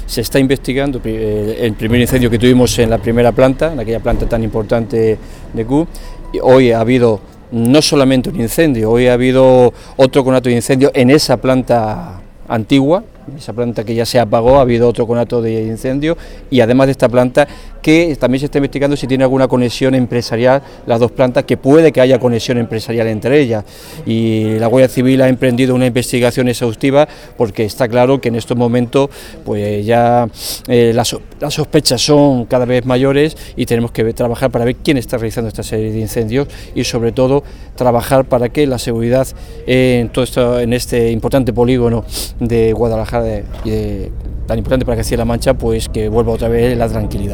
Se está investigando el primer incendio que tuvimos en la primera planta, en aquella planta tan importante de Q. Hoy ha habido no solamente un incendio, hoy ha habido otro conato de incendio en esa planta antigua, esa planta que ya se apagó, ha habido otro conato de incendio, y además de esta planta que también se está investigando si tiene alguna conexión empresarial, las dos plantas, que puede que haya conexión empresarial entre ellas, y la Guardia Civil ha emprendido una investigación exhaustiva porque está claro que en estos momentos pues ya las sospechas son cada vez mayores y tenemos que trabajar para ver quién está realizando esta serie de incendios y sobre todo trabajar para que la seguridad en todo esto, en este importante polígono de Guadalajara tan importante para Castilla-La Mancha, pues que vuelva otra vez la tranquilidad.